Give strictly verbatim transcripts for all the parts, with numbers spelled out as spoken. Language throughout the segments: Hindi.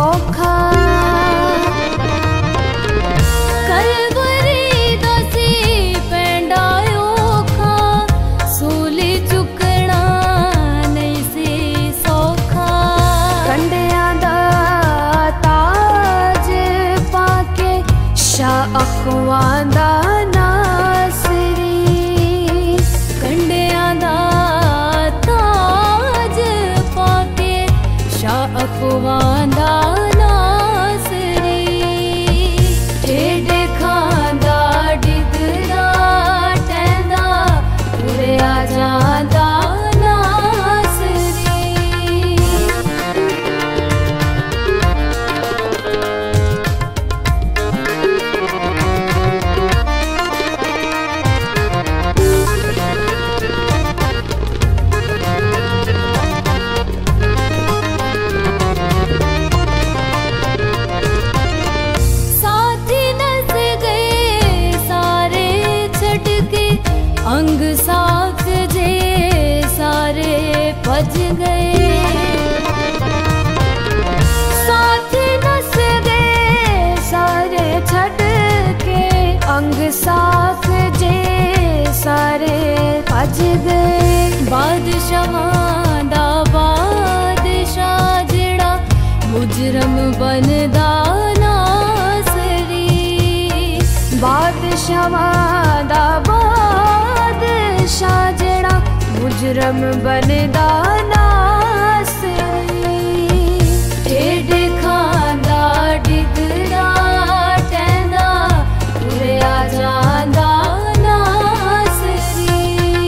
सौखा कलवरी दसी पेंडा ओखा सूली चुकना नहीं सी सौखा कंडिया दा ताज पाके शाह अखवांदा अखवांदा नासरी ठेड खांदा डिगरा टैंदा उड़िया जांदा नासरी अंग साख जे सारे भज गए साथ नस गए सारे छट के अंग साख जे सारे भज गए बादशाहां दा बादशाह जेड़ा मुजरम बनदा नासरी बादशाहां दा शाह जेड़ा मुजरम बनदा नासरी ठेड खांदा डिगरा टैंदा उड़िया जांदा नासरी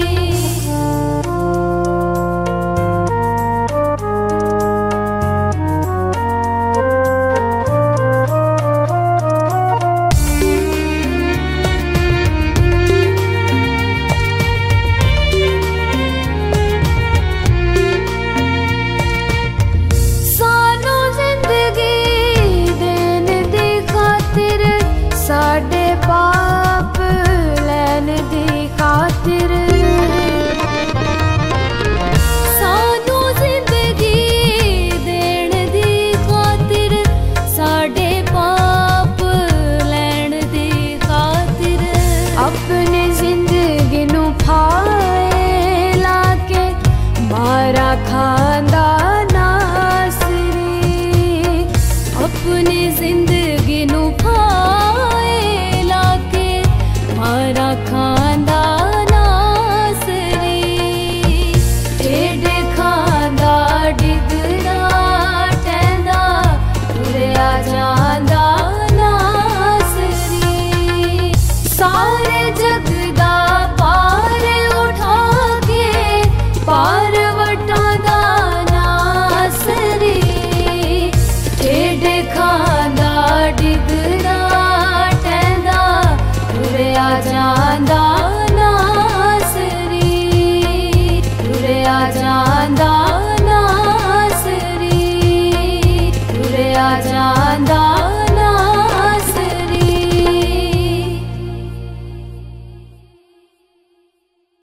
पाप लैन दी खातिर सानू जिंदगी देन दी खातिर साडे पाप लैन दी खातिर अपनी जिंदगी नू फाए लाके मारा खांदा नासरी अपनी जिंदगी नू मारा खांदा नासरी ठेड खांदा डिगरा टैंदा उड़िया जांदा नासरी सारे जग दा पार उठा के पार वटांदा नासरी ठेड खांदा डिगरा उड़िया जांदा